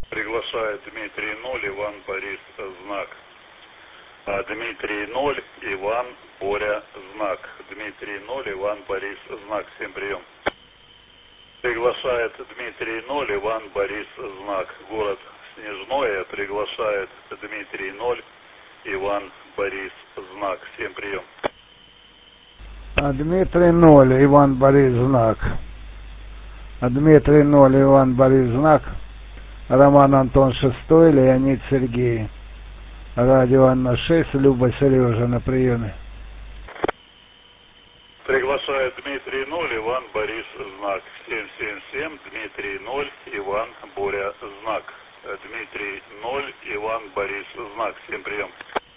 Приглашает Дмитрий 0, Иван Борис знак. Дмитрий 0, Иван Боря знак. Дмитрий 0, Иван Борис знак. Всем прием. Приглашает Дмитрий 0, Иван Борис знак. Город Снежное приглашает Дмитрий 0, Иван Борис знак. Всем прием. Дмитрий 0, Иван Борис знак. Дмитрий 0, Иван Борис знак. Роман Антон 6, Леонид Сергей. Радио Анна 6, Люба Сережа на приеме. Приглашает Дмитрий 0, Иван Борис знак. 777, Дмитрий 0, Иван Боря знак. Дмитрий 0, Иван Борис знак. Всем прием.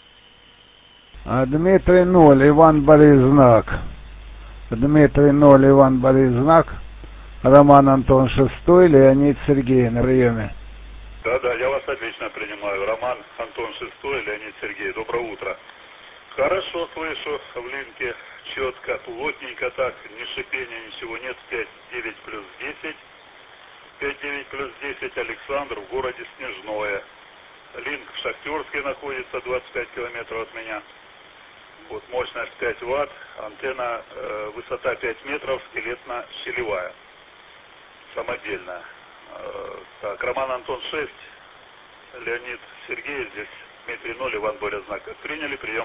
Дмитрий 0, Иван Борис знак. Дмитрий 0, Иван Борис знак. Роман Антон 6, Леонид Сергей на приеме. Да, я вас отлично принимаю. Роман Антон 6, Леонид Сергей. Доброе утро. Хорошо слышу в линке, четко, плотненько так, ни шипения, ничего нет. 5-9 плюс 10. 5-9 плюс 10, Александр, в городе Снежное. Линк в Шахтерске находится, 25 километров от меня. Вот мощность 5 ватт, антенна, высота 5 метров, скелетно-щелевая. Самодельная. Так, Роман Антон 6, Леонид Сергей, здесь Дмитрий 0, Иван Боря знак. Приняли прием.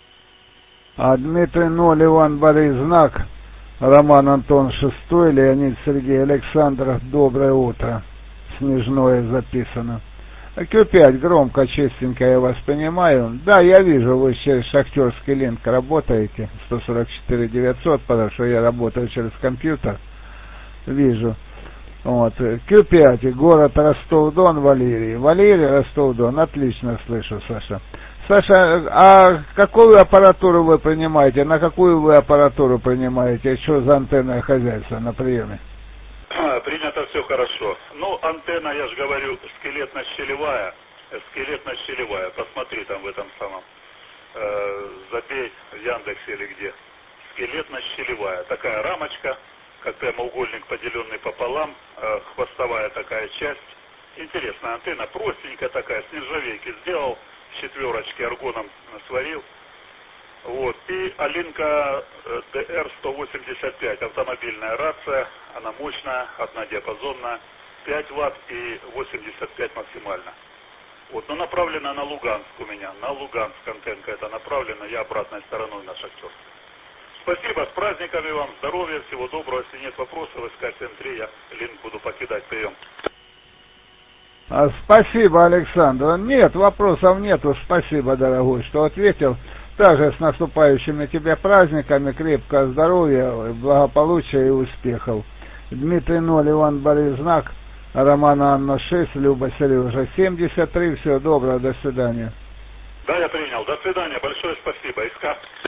Дмитрий 0, Иван Борис знак. Роман Антон 6, Леонид Сергей, Александр, доброе утро. Снежное записано. Q5, громко, чистенько я вас понимаю. Да, я вижу, вы через шахтерский линк работаете. 144 900, потому что я работаю через компьютер. Вижу. Вот. Q5, город Ростов-Дон, Валерий. Валерий, Ростов-Дон. Отлично слышу, Саша. Саша, а какую аппаратуру вы принимаете? На какую вы аппаратуру принимаете? Что за антенное хозяйство на приеме? Принято все хорошо. Ну, антенна, я же говорю, скелетно-щелевая. Скелетно-щелевая. Посмотри там в этом самом. Забей в Яндексе или где. Скелетно-щелевая. Такая рамочка, как прямоугольник, поделенный пополам. Хвостовая такая часть. Интересная антенна. Простенькая такая, с нержавейки сделал. Четверочки аргоном сварил. Вот. И Алинка DR-185, автомобильная рация, она мощная, однодиапазонная, 5 ватт и 85 максимально. Вот, но направлена на Луганск у меня, на Луганск антенка это направлена, я обратной стороной на Шахтерск. Спасибо, с праздниками вам, здоровья, всего доброго, если нет вопросов, СК-73, я линк буду покидать, прием. Спасибо, Александр. Нет, вопросов нету. Спасибо, дорогой, что ответил. Также с наступающими тебя праздниками, крепкого здоровья, благополучия и успехов. Дмитрий 0, Иван Борис знак, Романа Анна 6, Люба Сережа 73. Всего доброго, до свидания. Да, я принял. До свидания, большое спасибо. СК.